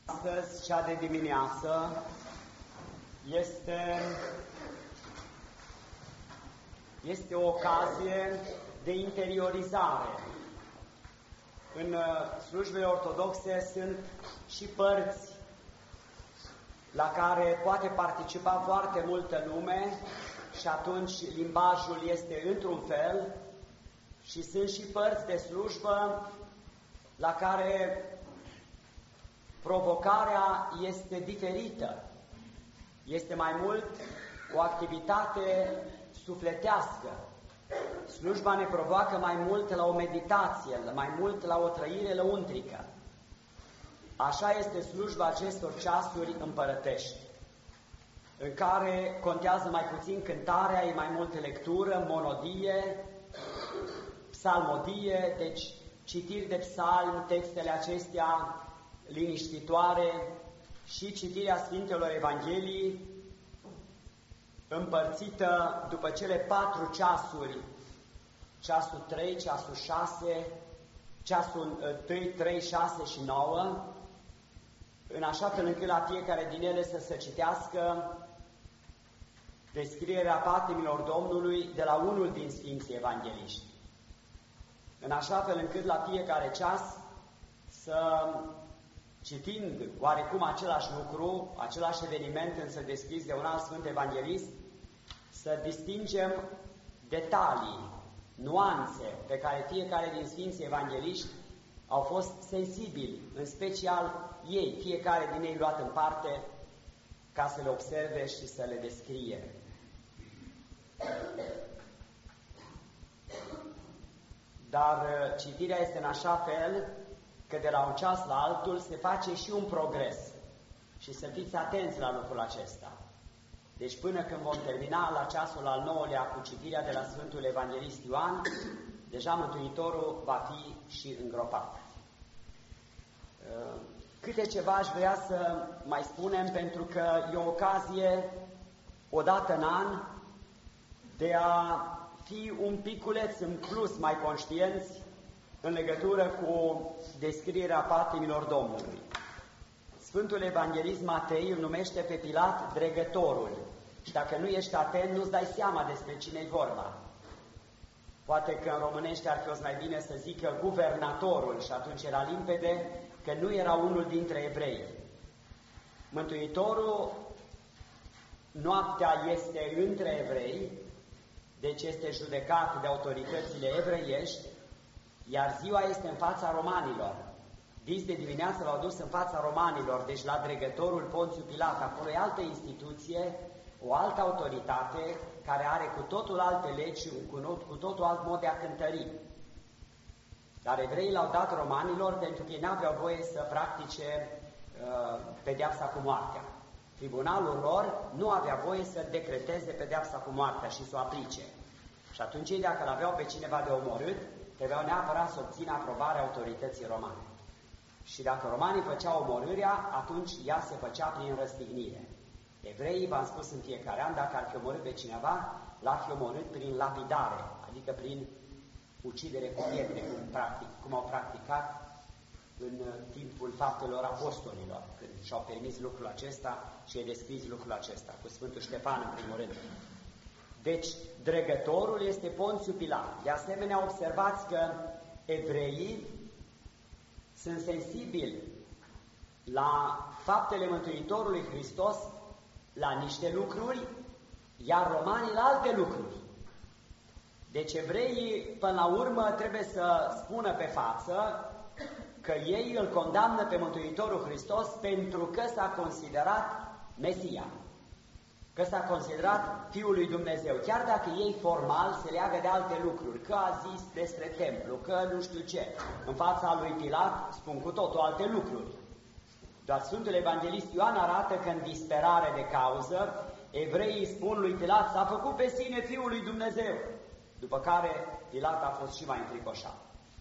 Astăzi, cea de dimineață, este o ocazie de interiorizare. În slujbele ortodoxe sunt și părți la care poate participa foarte multă lume și atunci limbajul este într-un fel, și sunt și părți de slujbă la care provocarea este diferită. Este mai mult o activitate sufletească. Slujba ne provoacă mai mult la o meditație, mai mult la o trăire lăuntrică. Așa este slujba acestor ceasuri împărătești, în care contează mai puțin cântarea, e mai mult lectură, monodie, psalmodie, deci citiri de psalm, textele acestea liniștitoare și citirea Sfintelor Evangheliei, împărțită după cele 4 ceasuri, ceasul 3, ceasul 6, ceasul 1, 3, 6 și 9, în așa fel încât la fiecare din ele să se citească descrierea patimilor Domnului de la unul din Sfinții Evangheliști. În așa fel încât la fiecare ceas să, citind oarecum același lucru, același eveniment, însă descris de un alt Sfânt Evanghelist, să distingem detalii, nuanțe pe care fiecare din Sfinții Evangheliști au fost sensibili, în special ei, fiecare din ei luat în parte, ca să le observe și să le descrie. Dar citirea este în așa fel că de la un ceas la altul se face și un progres. Și să fiți atenți la lucrul acesta. Deci până când vom termina la ceasul al 9-lea cu citirea de la Sfântul Evanghelist Ioan, deja Mântuitorul va fi și îngropat. Câte ceva aș vrea să mai spunem, pentru că e o ocazie, odată în an, de a fi un piculeț în plus mai conștienți în legătură cu descrierea patimilor Domnului. Sfântul Evanghelist Matei îl numește pe Pilat dregătorul. Și dacă nu ești atent, nu-ți dai seama despre cine-i vorba. Poate că în românește ar fi fost mai bine să zică guvernatorul și atunci era limpede că nu era unul dintre evrei. Mântuitorul noaptea este între evrei, deci este judecat de autoritățile evreiești, iar ziua este în fața romanilor. Dis de dimineață l-au dus în fața romanilor, deci la dregătorul Ponțiu Pilat. Acolo e altă instituție, o altă autoritate, care are cu totul alte legi, cu totul alt mod de a cântări. Dar evreii l-au dat romanilor pentru că ei n-aveau voie să practice pedeapsa cu moartea. Tribunalul lor nu avea voie să decreteze pedeapsa cu moartea și să o aplice. Și atunci ei, dacă l-aveau pe cineva de omorât, trebuiau neapărat să obțină aprobarea autorității romane. Și dacă romanii făceau omorârea, atunci ea se făcea prin răstignire. Evreii, v-am spus în fiecare an, dacă ar fi omorât pe cineva, l-ar fi omorât prin lapidare, adică prin ucidere cu pietre, cum au practicat în timpul faptelor apostolilor, când și-au permis lucrul acesta și e descris lucrul acesta, cu Sfântul Ștefan în primul rând. Deci, dregătorul este Ponțiu Pilat. De asemenea, observați că evreii sunt sensibili la faptele Mântuitorului Hristos, la niște lucruri, iar romanii la alte lucruri. Deci evreii, până la urmă, trebuie să spună pe față că ei îl condamnă pe Mântuitorul Hristos pentru că s-a considerat Mesia, că s-a considerat Fiul lui Dumnezeu, chiar dacă ei formal se leagă de alte lucruri, că a zis despre templu, că nu știu ce. În fața lui Pilat spun cu totul alte lucruri. Doar Sfântul Evanghelist Ioan arată că în disperare de cauză, evreii spun lui Pilat, s-a făcut pe sine Fiul lui Dumnezeu. După care Pilat a fost și mai înfricoșat.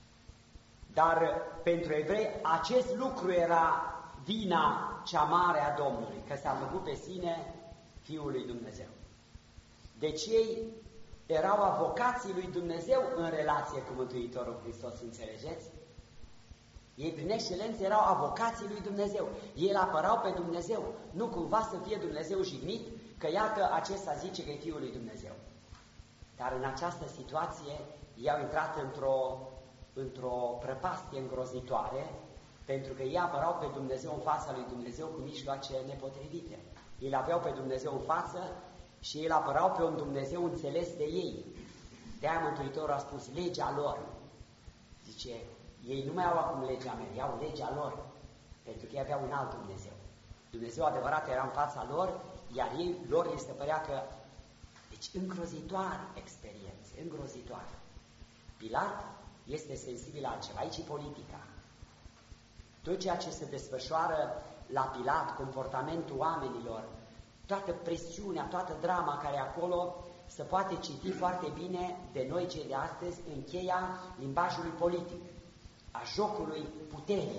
Dar pentru evrei acest lucru era vina cea mare a Domnului, că s-a făcut pe sine Fiul lui Dumnezeu. Deci ei erau avocații lui Dumnezeu în relație cu Mântuitorul Hristos, înțelegeți? Ei prin excelență erau avocații lui Dumnezeu. Ei îl apărau pe Dumnezeu. Nu cumva să fie Dumnezeu jignit că iată acesta zice că e Fiul lui Dumnezeu. Dar în această situație ei au intrat într-o prăpastie îngrozitoare, pentru că ei apărau pe Dumnezeu în fața lui Dumnezeu cu mijloace nepotrivite. Ei îl aveau pe Dumnezeu în față și ei îl apărau pe un Dumnezeu înțeles de ei. De-aia Mântuitorul a spus legea lor. Zice, ei nu mai au acum legea mea, ei au legea lor, pentru că ei aveau un alt Dumnezeu. Dumnezeu adevărat era în fața lor, iar lor li se părea că... Deci îngrozitoare experiență, îngrozitoare. Pilat este sensibil la altceva, aici e politica. Tot ceea ce se desfășoară la Pilat, comportamentul oamenilor, toată presiunea, toată drama care e acolo, se poate citi foarte bine de noi cei de astăzi în cheia limbajului politic, a jocului puterii.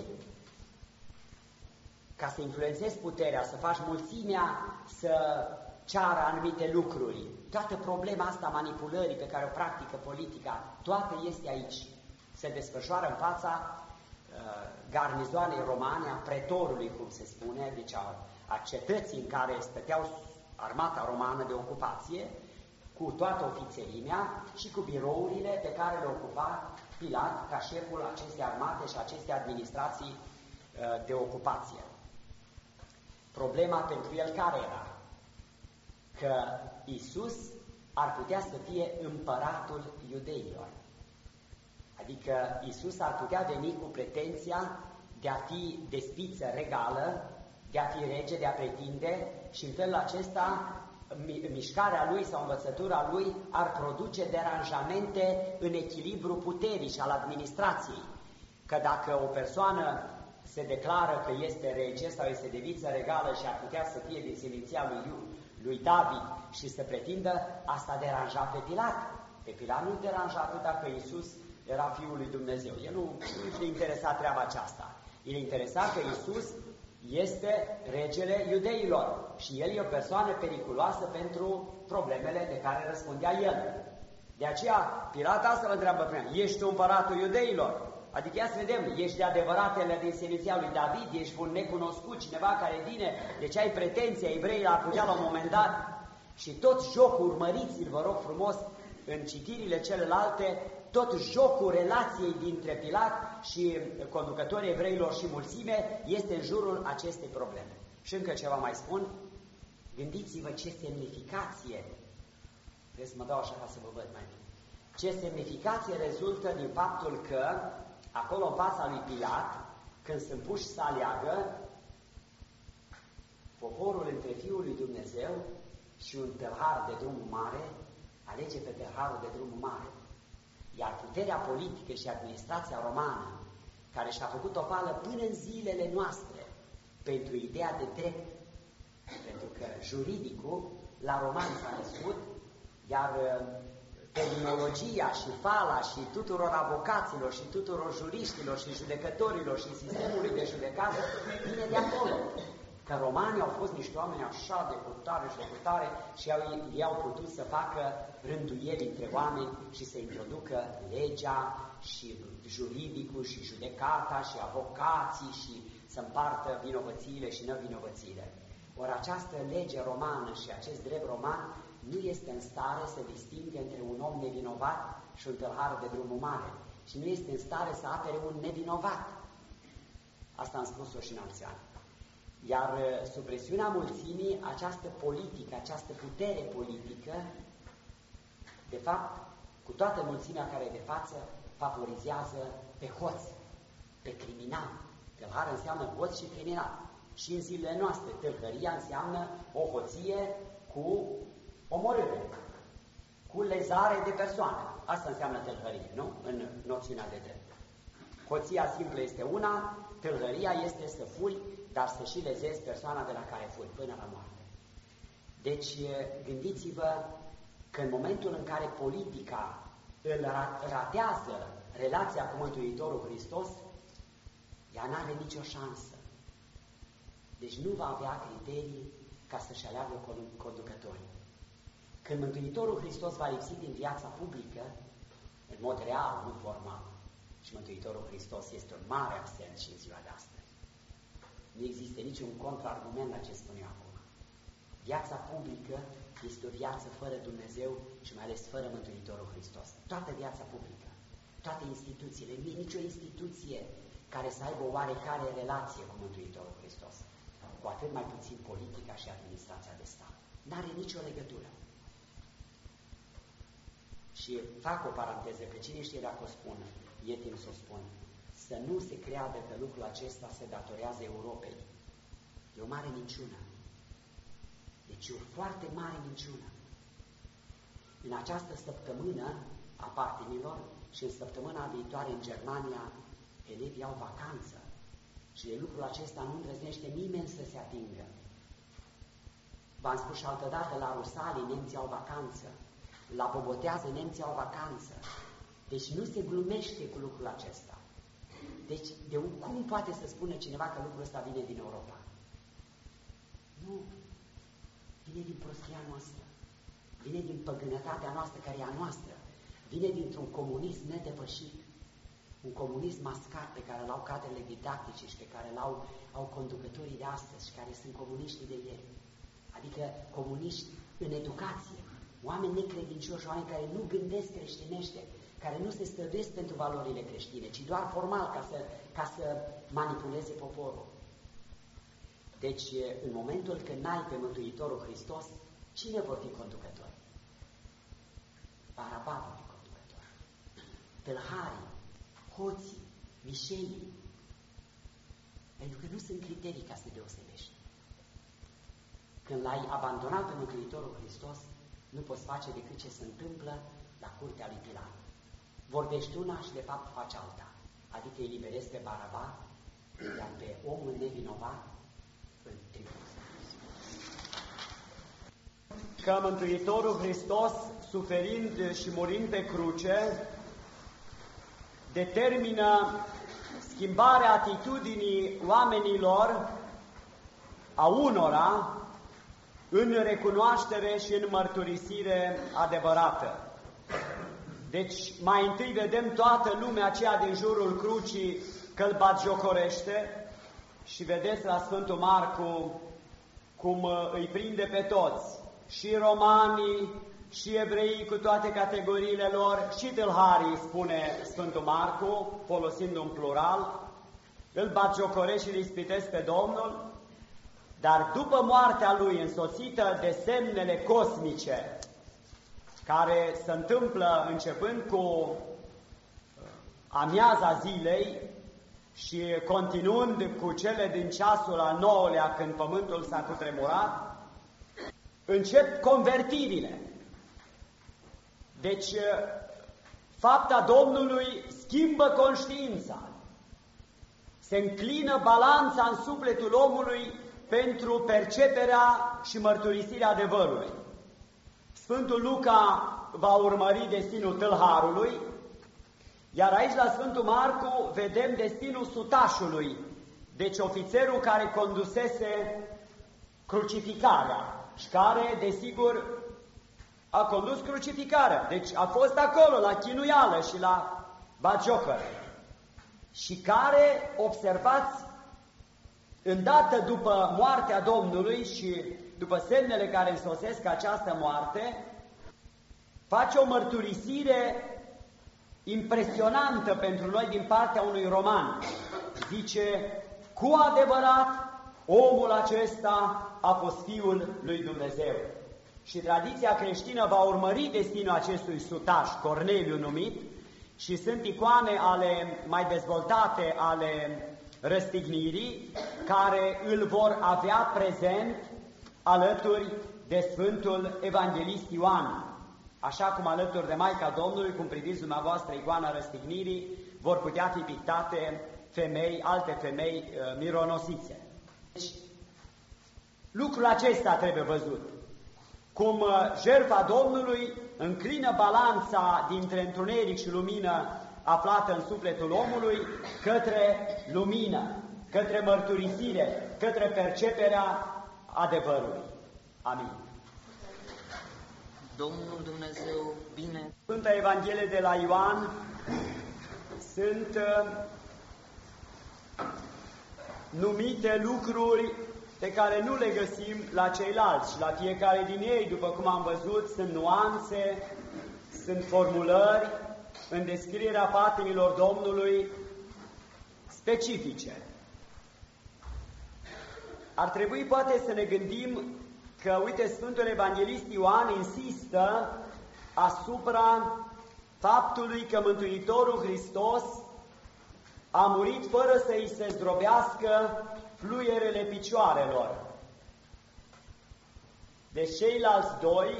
Ca să influențezi puterea, să faci mulțimea să ceară anumite lucruri, toată problema asta manipulării pe care o practică politica, toată este aici. Se desfășoară în fața garnizoanei romane, a pretorului, cum se spune, deci a cetății în care stăteau armata romană de ocupație, cu toată ofițerimea și cu birourile pe care le ocupa Pilat ca șeful acestei armate și acestei administrații de ocupație. Problema pentru el care era? Că Iisus ar putea să fie împăratul iudeilor. Adică Iisus ar putea veni cu pretenția de a fi de spiță regală, de a fi rege, de a pretinde și în felul acesta mișcarea lui sau învățătura lui ar produce deranjamente în echilibru puterii și al administrației. Că dacă o persoană se declară că este rege sau este de viță regală și ar putea să fie din seminția lui David și să pretindă, asta deranja pe Pilat. Pe Pilat nu deranja atât dacă Iisus era Fiul lui Dumnezeu. El nu interesa treaba aceasta. El interesa că Iisus este regele iudeilor și el e o persoană periculoasă pentru problemele de care răspundea el. De aceea, Pilat asta îl întreabă pe el, ești tu împăratul iudeilor? Adică ia să vedem, ești de adevăratele din seminția lui David, ești un necunoscut, cineva care vine, deci ai pretenția, evreii l-ar putea la un moment dat. Și tot jocul, urmăriți-l, vă rog frumos, în citirile celelalte, tot jocul relației dintre Pilat și conducătorii evreilor și mulțime este în jurul acestei probleme. Și încă ceva mai spun, gândiți-vă ce semnificație, trebuie să mă dau așa ca să vă văd mai bine, ce semnificație rezultă din faptul că acolo în fața lui Pilat, când sunt puși să aleagă, poporul între Fiul lui Dumnezeu și un tâlhar de drumul mare, alege pe tâlharul de drumul mare. Iar puterea politică și administrația romană, care și-a făcut o pală până în zilele noastre pentru ideea de drept, pentru că juridicul la roman s-a născut, iar terminologia și fala și tuturor avocaților și tuturor juriștilor și judecătorilor și sistemului de judecată vine de acolo. Că romanii au fost niște oameni așa de cutare și de cutare și ei au putut să facă rânduieli între oameni și să introducă legea și juridicul și judecata și avocații și să împartă vinovățiile și nevinovățiile. Ori această lege romană și acest drept roman nu este în stare să distingă între un om nevinovat și un tâlhar de drumul mare și nu este în stare să apere un nevinovat. Asta am spus-o și în alți ani. Iar sub presiunea mulțimii, această politică, această putere politică, de fapt, cu toată mulțimea care e de față, favorizează pe hoț, pe criminal. Tâlhar înseamnă hoț și criminal. Și în zilele noastre, tâlhăria înseamnă o hoție cu omorâre, cu lezare de persoane. Asta înseamnă tâlhărie, nu? În noțiunea de drept. Hoția simplă este una, tâlhăria este să furi, dar să și lezezi persoana de la care furi, până la moarte. Deci, gândiți-vă că în momentul în care politica îl ratează relația cu Mântuitorul Hristos, ea n-are nicio șansă. Deci nu va avea criterii ca să-și aleagă conducătorii. Când Mântuitorul Hristos va lipsi din viața publică, în mod real, nu formal, Și Mântuitorul Hristos este un mare absent și în ziua de astăzi. Nu există niciun contraargument la ce spun eu acum. Viața publică este o viață fără Dumnezeu și mai ales fără Mântuitorul Hristos. Toată viața publică, toate instituțiile, nu e nicio instituție care să aibă o oarecare relație cu Mântuitorul Hristos. Cu atât mai puțin politica și administrația de stat. N-are nicio legătură. Și fac o paranteză, că cine știe dacă o spun, e timp să o spun, să nu se creadă că lucrul acesta se datorează Europei. E o mare minciună. Deci e o foarte mare minciună. În această săptămână a patimilor și în săptămâna viitoare în Germania, elevii au vacanță. Și de lucrul acesta nu îndrăznește nimeni să se atingă. V-am spus și altădată, la Rusalii nemții au vacanță. La Bobotează nemții au vacanță. Deci nu se glumește cu lucrul acesta. Deci, cum poate să spună cineva că lucrul ăsta vine din Europa? Nu. Vine din prostia noastră. Vine din păgânătatea noastră, care e a noastră. Vine dintr-un comunism nedepășit. Un comunism mascat pe care l-au cadrele didactice și pe care l-au conducătorii de astăzi și care sunt comuniștii de ieri. Adică comuniști în educație. Oameni necredincioși, oameni care nu gândesc creștinește, care nu se străduiesc pentru valorile creștine, ci doar formal ca să manipuleze poporul. Deci, în momentul când n-ai pe Mântuitorul Hristos, cine vor fi conducători? Baraba vor fi conducători. Tâlharii, hoții, mișeii. Pentru că nu sunt criterii ca să deosebești. Când l-ai abandonat pe Mântuitorul Hristos, nu poți face decât ce se întâmplă la curtea lui Pilat. Vorbești una și de fapt faci alta. Adică îi liberezi pe Baraba, iar pe omul nevinovat îl tribui. Că Mântuitorul Hristos, suferind și murind pe cruce, determină schimbarea atitudinii oamenilor, a unora, în recunoaștere și în mărturisire adevărată. Deci, mai întâi vedem toată lumea aceea din jurul crucii că îl batjocorește și vedeți la Sfântul Marcu cum îi prinde pe toți, și romanii, și evreii cu toate categoriile lor, și tâlharii, spune Sfântul Marcu, folosind un plural, îl batjocorește și îl ispitesc pe Domnul, dar după moartea lui, însoțită de semnele cosmice, care se întâmplă începând cu amiaza zilei și continuând cu cele din ceasul al 9-lea, când pământul s-a cutremurat, încep convertirile. Deci, fapta Domnului schimbă conștiința. Se înclină balanța în sufletul omului pentru perceperea și mărturisirea adevărului. Sfântul Luca va urmări destinul tâlharului, iar aici la Sfântul Marcu vedem destinul sutașului, deci ofițerul care condusese crucificarea și care, desigur, a condus crucificarea. Deci a fost acolo la chinuială și la batjocără. Și care, observați, îndată după moartea Domnului și după semnele care însosesc această moarte, face o mărturisire impresionantă pentru noi din partea unui roman. Zice, cu adevărat, omul acesta a fost Fiul lui Dumnezeu. Și tradiția creștină va urmări destinul acestui sutaș, Corneliu numit, și sunt icoane mai dezvoltate ale răstignirii, care îl vor avea prezent alături de Sfântul Evanghelist Ioan. Așa cum alături de Maica Domnului, cum priviți dumneavoastră icoana răstignirii, vor putea fi pictate alte femei mironosițe. Deci, lucrul acesta trebuie văzut. Cum jertfa Domnului înclină balanța dintre întuneric și lumină aflată în sufletul omului către lumină, către mărturisire, către perceperea adevărului. Amin. Domnul Dumnezeu, bine! Sfânta Evanghelie de la Ioan, sunt numite lucruri pe care nu le găsim la ceilalți și la fiecare din ei, după cum am văzut, sunt nuanțe, sunt formulări în descrierea patimilor Domnului specifice. Ar trebui poate să ne gândim că, uite, Sfântul Evanghelist Ioan insistă asupra faptului că Mântuitorul Hristos a murit fără să îi se zdrobească fluierele picioarelor. Deci ceilalți doi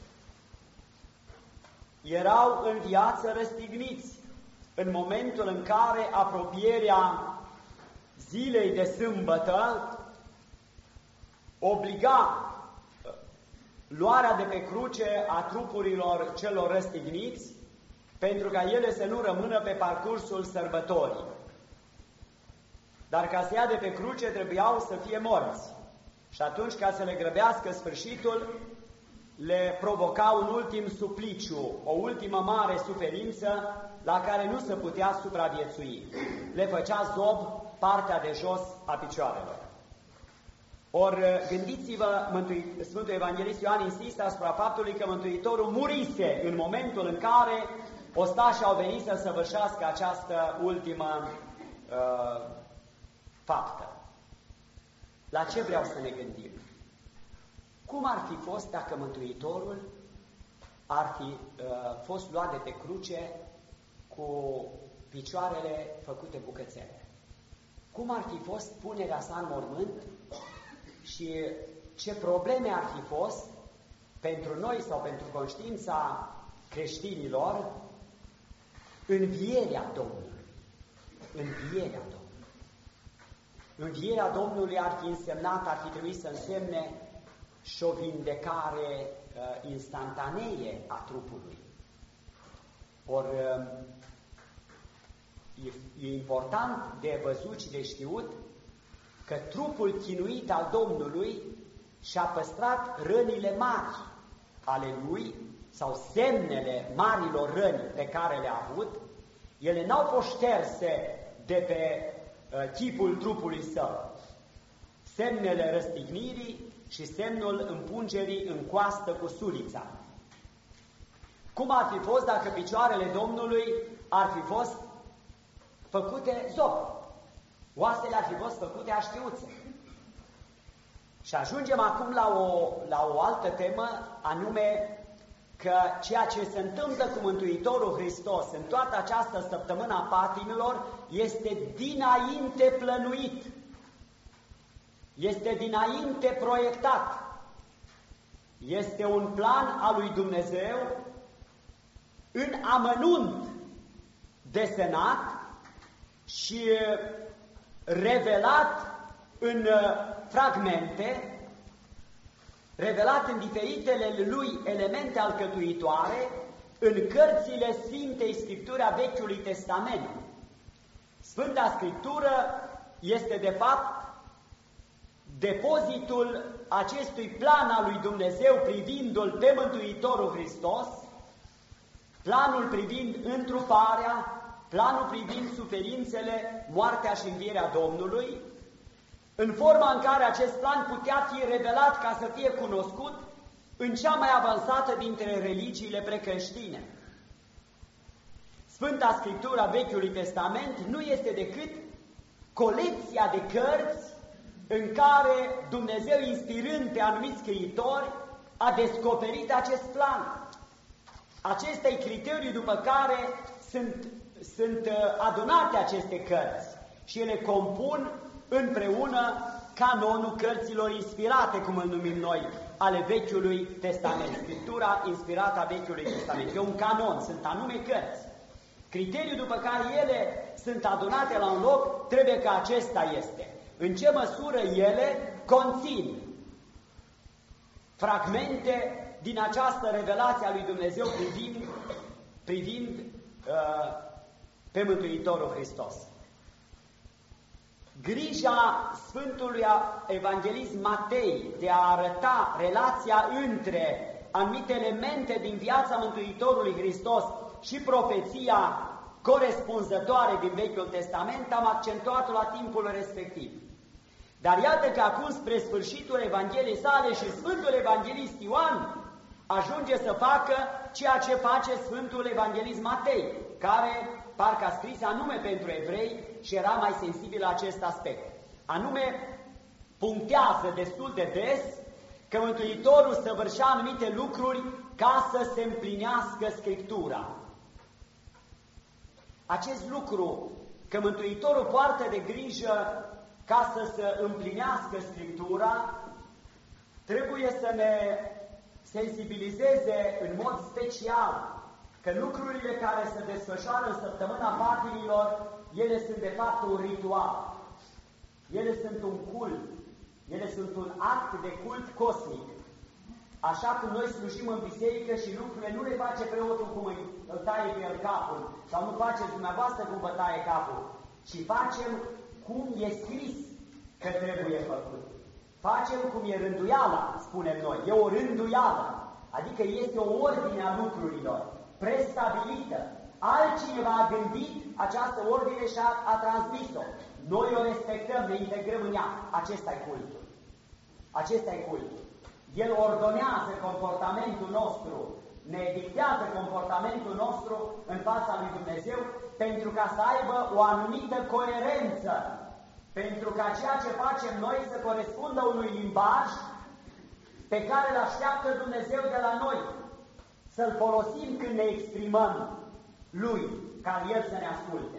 erau în viață răstigniți în momentul în care apropierea zilei de sâmbătă obliga luarea de pe cruce a trupurilor celor răstigniți, pentru ca ele să nu rămână pe parcursul sărbătorii. Dar ca să ia de pe cruce trebuiau să fie morți. Și atunci, ca să le grăbească sfârșitul, le provoca un ultim supliciu, o ultimă mare suferință la care nu se putea supraviețui. Le făcea zob partea de jos a picioarelor. Ori gândiți-vă, Sfântul Evanghelist Ioan insistă asupra faptului că Mântuitorul murise în momentul în care ostașii au venit să săvârșească această ultimă faptă. La ce vreau să ne gândim? Cum ar fi fost dacă Mântuitorul ar fi fost luat de pe cruce cu picioarele făcute bucățele? Cum ar fi fost punerea sa în mormânt și ce probleme ar fi fost pentru noi sau pentru conștiința creștinilor învierea Domnului? Învierea Domnului. Învierea Domnului ar fi însemnat, ar fi trebuit să însemne și o vindecare instantanee a trupului. Ori e important de văzut și de știut că trupul chinuit al Domnului și-a păstrat rănile mari ale lui, sau semnele marilor răni pe care le-a avut. Ele n-au fost șterse de pe chipul trupului său. Semnele răstignirii și semnul împungerii în coastă cu sulița. Cum ar fi fost dacă picioarele Domnului ar fi fost făcute zob? Oasele ar fi fost făcute aștiuțe. Și ajungem acum la o altă temă, anume că ceea ce se întâmplă cu Mântuitorul Hristos în toată această săptămână a patimilor este dinainte plănuit, este dinainte proiectat, este un plan al lui Dumnezeu în amănunt desenat și revelat în fragmente, revelat în diferitele lui elemente alcătuitoare, în cărțile Sfintei Scripturi a Vechiului Testament. Sfânta Scriptură este de fapt depozitul acestui plan al lui Dumnezeu privindu-L pe Mântuitorul Hristos, planul privind întruparea, planul privind suferințele, moartea și învierea Domnului, în forma în care acest plan putea fi revelat ca să fie cunoscut în cea mai avansată dintre religiile precreștine. Sfânta Scriptură a Vechiului Testament nu este decât colecția de cărți în care Dumnezeu, inspirând pe anumiți scriitori, a descoperit acest plan. Acesta e criteriul după care sunt adunate aceste cărți și ele compun împreună canonul cărților inspirate, cum îl numim noi, ale Vechiului Testament. Scriptura inspirată a Vechiului Testament. E un canon, sunt anume cărți. Criteriul după care ele sunt adunate la un loc trebuie că acesta este. În ce măsură ele conțin fragmente din această revelație a lui Dumnezeu privind pe Mântuitorul Hristos. Grija Sfântului Evanghelist Matei de a arăta relația între anumite elemente din viața Mântuitorului Hristos și profeția corespunzătoare din Vechiul Testament, am accentuat-o la timpul respectiv. Dar iată că acum, spre sfârșitul Evangheliei sale, și Sfântul Evanghelist Ioan ajunge să facă ceea ce face Sfântul Evanghelist Matei, care parcă a scris anume pentru evrei și era mai sensibil la acest aspect. Anume, punctează destul de des că Mântuitorul săvârșea anumite lucruri ca să se împlinească Scriptura. Acest lucru, că Mântuitorul poartă de grijă ca să se împlinească Scriptura, trebuie să ne sensibilizeze în mod special că lucrurile care se desfășoară în săptămâna patimilor, ele sunt de fapt un ritual, ele sunt un cult, ele sunt un act de cult cosmic. Așa cum noi slujim în biserică și lucrurile nu le face preotul cum îl taie pe el capul, sau nu faceți dumneavoastră cum vă taie capul, ci facem cum e scris că trebuie făcut. Facem cum e rânduiala, spunem noi. E o rânduială, adică este o ordine a lucrurilor, prestabilită. Altcineva a gândit această ordine și a transmis-o. Noi o respectăm, ne integrăm în ea. Acesta e cultul. Acesta e cultul. El ordonează comportamentul nostru, ne dictează comportamentul nostru în fața lui Dumnezeu pentru ca să aibă o anumită coerență, pentru ca ceea ce facem noi să corespundă unui limbaj pe care îl așteaptă Dumnezeu de la noi, să-l folosim când ne exprimăm Lui, ca El să ne asculte.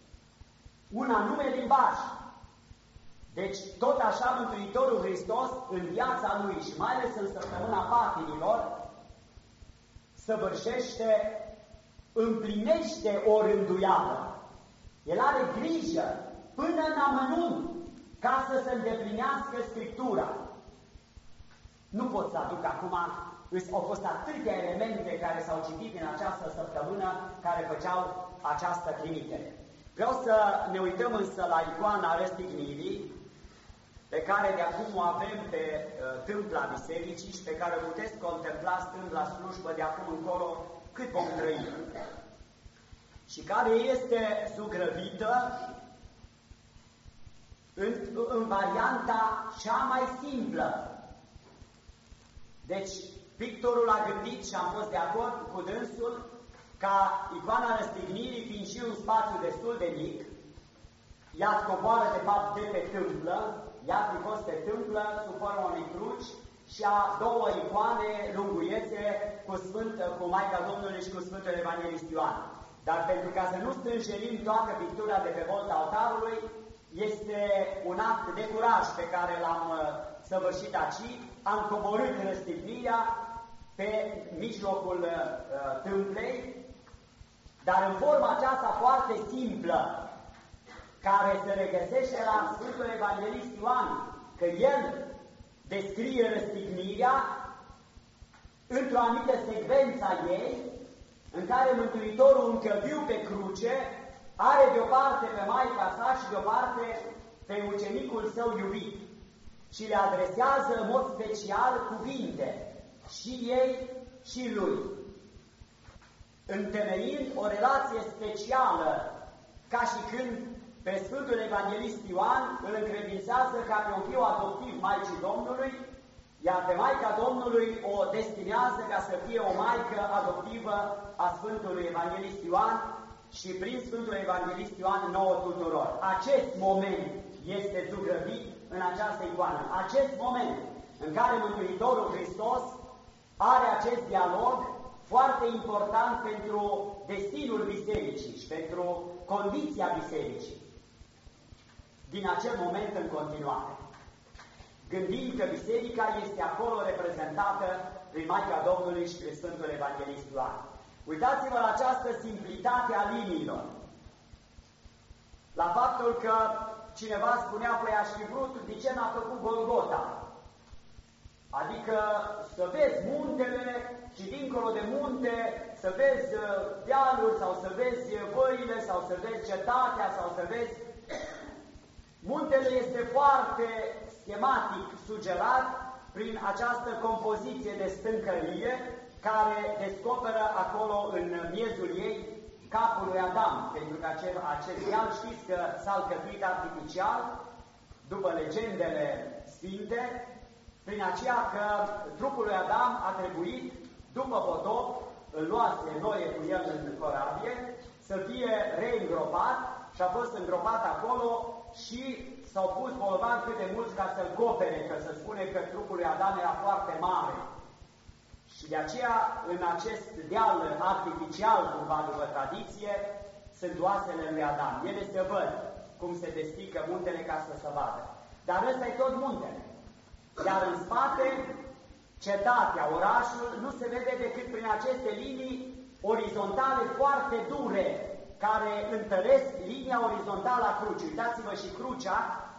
Un anume limbaj. Deci, tot așa, Mântuitorul Hristos, în viața Lui și mai ales în săptămâna patimilor, săvârșește, împlinește o rânduială. El are grijă până în amănunt ca să se îndeplinească Scriptura. Nu pot să aduc acum, au fost atâtea elemente care s-au citit în această săptămână care făceau această trimitere. Vreau să ne uităm însă la icoana răstignirii, pe care de acum o avem pe tâmpla bisericii și pe care o puteți contempla stând la slujbă de acum încolo cât vom trăi. Și care este zugrăvită în varianta cea mai simplă. Deci, pictorul a gândit și am fost de acord cu dânsul ca icoana răstignirii, fiind și un spațiu destul de mic, ea coboară de fapt de pe tâmplă, ea fricos pe tâmplă, sub forma unei cruci și a două icoane lunguiețe cu Maica Domnului și cu Sfântul Evanghelist Ioan. Dar pentru ca să nu strânjerim toată pictura de pe volta altarului, este un act de curaj pe care l-am săvârșit aici, am coborât răstignirea pe mijlocul tâmplei, dar în forma aceasta foarte simplă, care se regăsește la Sfântul Evanghelist Ioan, că el descrie răstignirea într-o anumită secvență a ei, în care Mântuitorul încă viu pe cruce are de o parte pe Maica sa și de o parte pe ucenicul său iubit și le adresează în mod special cuvinte și ei și lui, întemeind o relație specială, ca și când pe Sfântul Evanghelist Ioan îl încredințează ca pe un fiu adoptiv Maicii Domnului, iar pe Maica Domnului o destinează ca să fie o maică adoptivă a Sfântului Evanghelist Ioan și prin Sfântul Evanghelist Ioan nouă tuturor. Acest moment este zugrăvit în această icoană. Acest moment în care Mântuitorul Hristos are acest dialog foarte important pentru destinul bisericii și pentru condiția bisericii din acel moment în continuare. Gândind că biserica este acolo reprezentată prin Maica Domnului și prin Sfântul Evanghelist Ioan. Uitați-vă la această simplitate a liniilor. La faptul că cineva spunea, păi aș fi vrut, de ce n-a făcut Golgota? Adică să vezi muntele și dincolo de munte să vezi dealuri sau să vezi văile sau să vezi cetatea sau să vezi... Muntele este foarte schematic sugerat prin această compoziție de stâncărie care descoperă acolo în miezul ei capul lui Adam, pentru că acest deal știți că s-a alcătuit artificial, după legendele sfinte, prin aceea că trupul lui Adam a trebuit, după potop, îl luase Noe cu el în corabie, să fie reîngropat și a fost îngropat acolo și s-au pus bolnavi cât de mulți ca să-l copere, că se spune că trupul lui Adam era foarte mare. Și de aceea, în acest deal artificial, cumva după tradiție, sunt oasele lui Adam. Ele se văd cum se despică muntele ca să se vadă. Dar ăsta e tot muntele. Iar în spate, cetatea, orașul, nu se vede decât prin aceste linii orizontale foarte dure, care întăresc linia orizontală a crucii. Uitați-vă și crucea,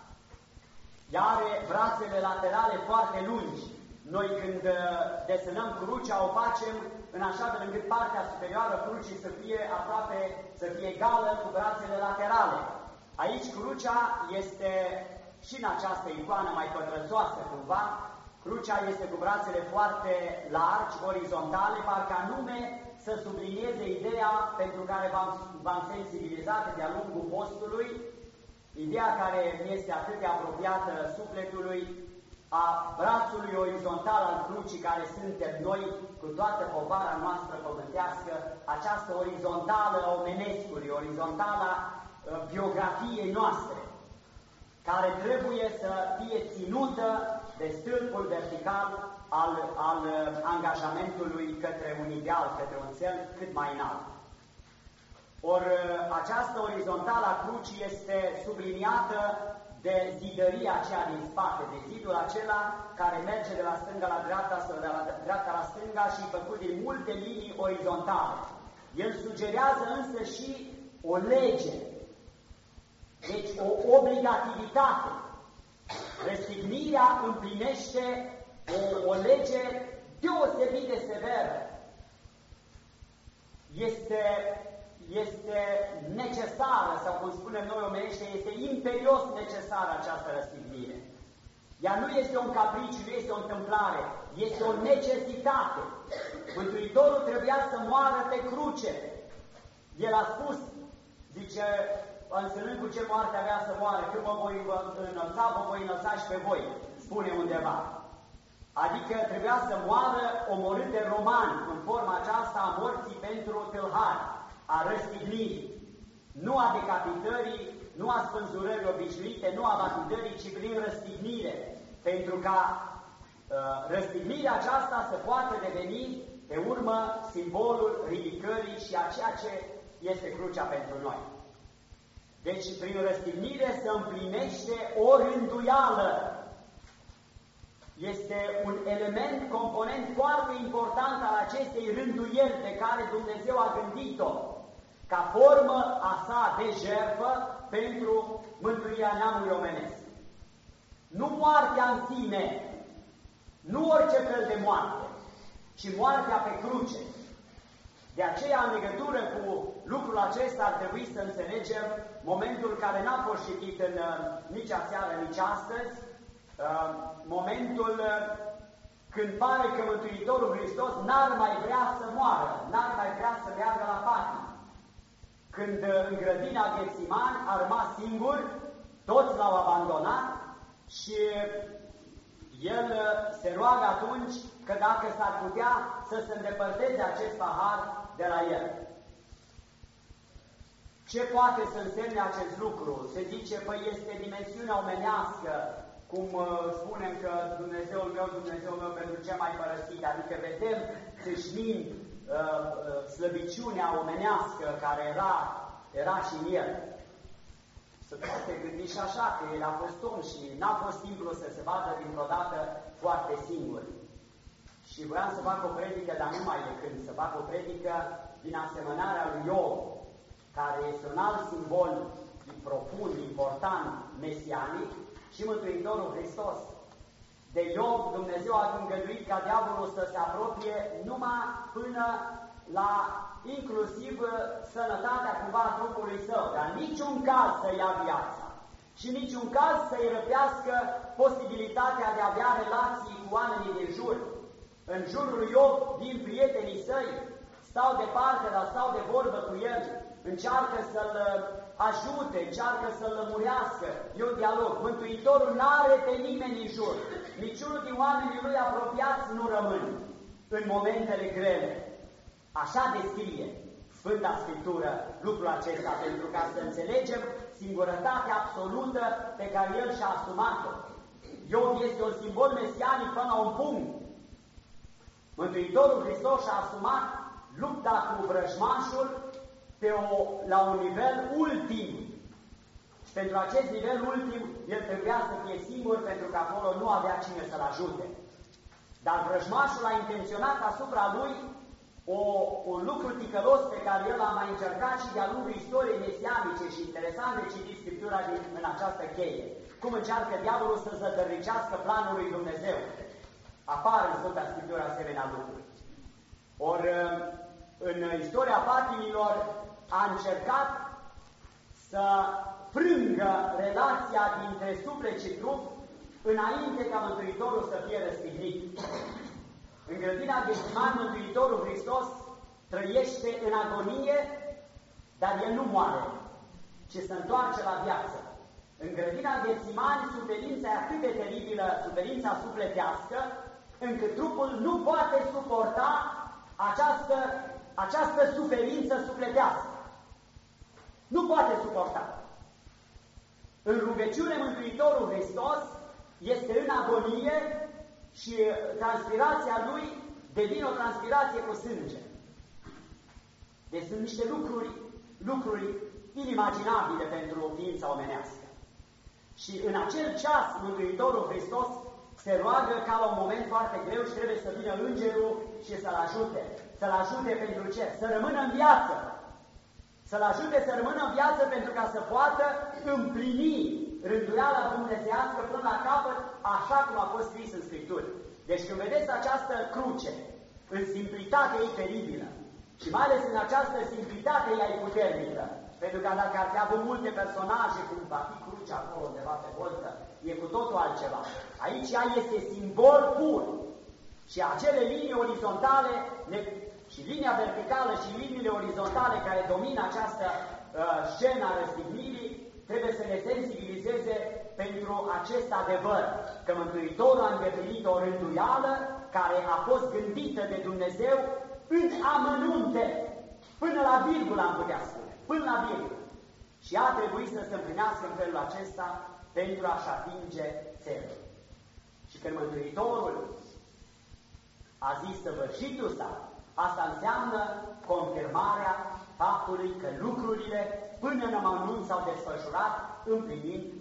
ea are brațele laterale foarte lungi. Noi când desenăm crucea, o facem în așa fel încât partea superioară crucii să fie aproape, să fie egală cu brațele laterale. Aici crucea este și în această icoană mai pătrățoasă cumva, crucea este cu brațele foarte largi, orizontale, parcă anume să sublinieze ideea pentru care v-am sensibilizat de-a lungul postului, ideea care este atât de apropiată sufletului, a brațului orizontal al crucii care suntem noi, cu toată povara noastră pământească, această orizontală a omenescului, orizontala biografiei noastre, care trebuie să fie ținută de stâlpul vertical al angajamentului către un ideal, către un cel cât mai înalt. Ori această orizontală a crucii este subliniată de zidăria aceea din spate, de zidul acela care merge de la stânga la dreapta sau de la dreapta la stânga și făcut din multe linii orizontale. El sugerează însă și o lege, deci o obligativitate. Răstignirea împlinește o lege deosebit de severă. Este necesară, sau cum spunem noi omenește, este imperios necesară această răstignire. Ea nu este un capriciu, nu este o întâmplare, este o necesitate. Mântuitorul trebuia să moară pe cruce. El a spus, zice, înțelând cu ce moarte avea să moară, când mă voi înălța, vă voi înălța și pe voi, spune undeva. Adică trebuia să moară omorât de romani, în forma aceasta a morții pentru tâlhari, a răstignirii, nu a decapitării, nu a spânzurării obișnuite, nu a lapidării, ci prin răstignire, pentru ca răstignirea aceasta să poată deveni, pe urmă, simbolul ridicării și a ceea ce este crucea pentru noi. Deci, prin răstignire se împlinește o rânduială. Este un element, component foarte important al acestei rânduieli pe care Dumnezeu a gândit-o ca formă a sa de jertfă pentru mântuirea neamului omenesc. Nu moartea în sine, nu orice fel de moarte, ci moartea pe cruce. De aceea, în legătură cu lucrul acesta, ar trebui să înțelegem momentul care n-a fost citit în nici aseară, nici astăzi, momentul când pare că Mântuitorul Hristos n-ar mai vrea să moară, n-ar mai vrea să meargă la patim. Când în grădina Ghețimani a rămas singur, toți l-au abandonat și el se roagă atunci că dacă s-ar putea să se îndepărteze acest pahar de la el. Ce poate să însemne acest lucru? Se zice, păi este dimensiunea omenească, cum spunem că Dumnezeul meu, pentru ce mai părăsit, adică vedem țâșnind slăbiciunea omenească care era și în el. Se poate gândi și așa, că el a fost om și n-a fost simplu să se vadă dintr-o dată foarte singur. Și vreau să fac o predică, dar nu mai e când, să fac o predică din asemănarea lui Iov, care este un alt simbol profund, important, mesianic, și Mântuitorul Hristos. De Iov, Dumnezeu a îngăduit ca diavolul să se apropie numai până la inclusiv sănătatea cumva a trupului său, dar niciun caz să ia viața și niciun caz să-i răpească posibilitatea de a avea relații cu oamenii din jur. În jurul lui Iov vin prietenii săi, stau departe, dar stau de vorbă cu el, încearcă să-l ajute, încearcă să-l lămurească. E un dialog. Mântuitorul n-are pe nimeni în jur. Niciunul din oamenii lui apropiați nu rămân în momentele grele. Așa descrie Sfânta Scriptură lucrul acesta, pentru ca să înțelegem singurătatea absolută pe care El și-a asumat-o. Iov este un simbol mesianic până la un punct. Mântuitorul Hristos și-a asumat lupta cu vrăjmașul la un nivel ultim. Și pentru acest nivel ultim, el trebuia să fie singur, pentru că acolo nu avea cine să-l ajute. Dar vrăjmașul a intenționat asupra lui un lucru ticălos pe care el a mai încercat și de-a lungul istoriei mesianice, și interesant de citit Scriptura în această cheie. Cum încearcă diavolul să zădărnicească planul lui Dumnezeu. Apar în Sfânta Scriptură asemenea lucruri. Ori în istoria patimilor a încercat să frângă relația dintre suflet și trup înainte ca Mântuitorul să fie răstignit. În grădina Ghețimani, Mântuitorul Hristos trăiește în agonie, dar El nu moare, ci se întoarce la viață. În grădina Ghețimani, suferința e atât de teribilă, suferința sufletească, încât trupul nu poate suporta această suferință sufletească. Nu poate suporta. În rugăciune, Mântuitorul Hristos este în agonie și transpirația lui devine o transpirație cu sânge. Deci sunt niște lucruri inimaginabile pentru o ființă omenească. Și în acel ceas, Mântuitorul Hristos se roagă ca la un moment foarte greu și trebuie să vină îngerul și să-l ajute. Să-l ajute pentru ce? Să rămână în viață. Să-l ajute să rămână în viață pentru ca să poată împlini rânduiala dumnezeiască până la capăt, așa cum a fost scris în Scripturi. Deci când vedeți această cruce, în simplitatea ei teribilă, și mai ales în această simplitate ei puternică, pentru că dacă ar fi avut multe personaje, cum va fi crucea acolo undeva pe voltă, e cu totul altceva. Aici ea este simbol pur. Și acele linii orizontale și linia verticală și liniile orizontale care domină această scenă a răstignirii trebuie să ne sensibilizeze pentru acest adevăr, că Mântuitorul a îndeplinit o rânduială care a fost gândită de Dumnezeu în amănunte, până la virgulă, am putea spune, până la virgulă. Și a trebuit să se împlinească în felul acesta pentru a-și atinge țelul. Și când Mântuitorul a zis săvârșitul sa, asta înseamnă confirmarea faptului că lucrurile până în amănunt s-au desfășurat împlinind